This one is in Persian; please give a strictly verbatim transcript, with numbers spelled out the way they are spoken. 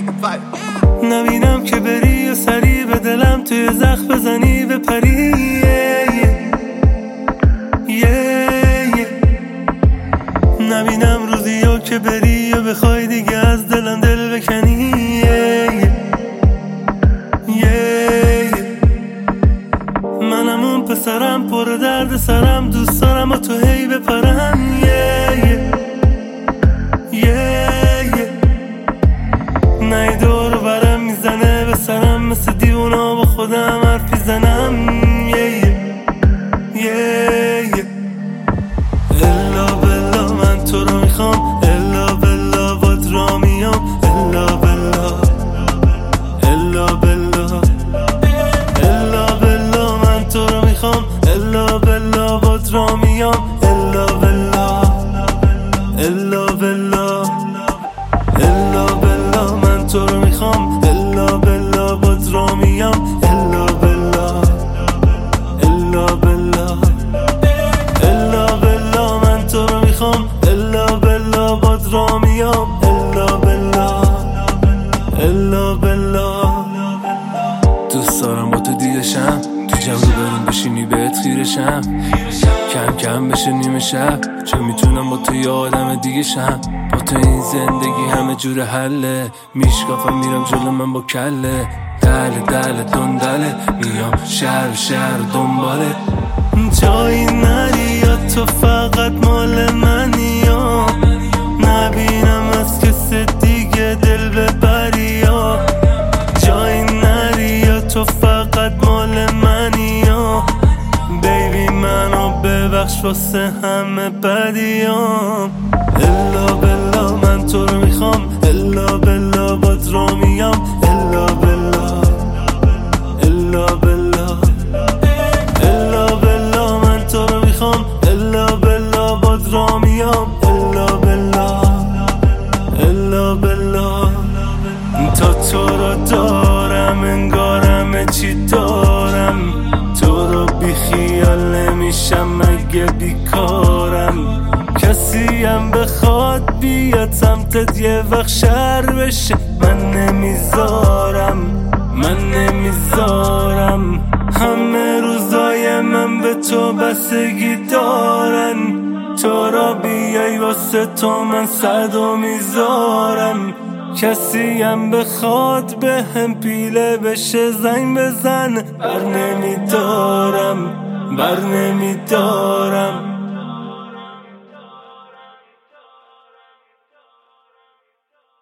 نبینم که بری و سری به دلم توی زخم بزنی به پری نبینم روزی ها که بری و بخوای دیگه از دلم دل بکنی منم اون پسرم پر درد سرم دوست دارم و تو هی بپرم نه دور برم میزنه به سرم مثل دیونا با خودم حرفی زنم الا بلا من تو رو میخوام الا بلا باد را میام الا بلا الا بلا الا بلا من تو رو میخوام الا بلا باد را میام الا بلا الا بلا الا بلا من تو رو میخوام الا بلا باد را میام الا بلا الا بلا الا بلا من تو رو میخوام الا بلا باد را میام الا بلا الا بلا دوست دارم با تو دیدشم تو جمع رو بریم بشینی بهت خیرشم کم کم بشه نیمه شب چه میتونم با تو یه آدم دیگه شم با تو این زندگی همه جور حله میشکافم میرم جلو من با کله دله دله دندله میام شهر شهر دنباله جایی نری یا تو فقط مال منی یا نبینم از کسی دیگه دل ببری یا جایی نری یا تو فقط مال منی یا بیبی منو ببخش واسه همه بدیام الا بلا من تو رو میخوام الا بلا باد را میام الا بلا الا بلا الا بلا من تو رو میخوام الا بلا باد را میام الا بلا الا بلا تا تو رو دارم انگارم چی دارم تو رو بی خیال نمیشم مگه بیکارم کسی هم بخواد بیاد سمتت یه وقت شر بشه من نمیذارم من نمیذارم همه روزای من به تو بستگی دارن تو را بیای واسه تو من صدو میذارم کسی هم بخواد به هم پیله بشه زنگ بزن بر نمیدارم بر نمیدارم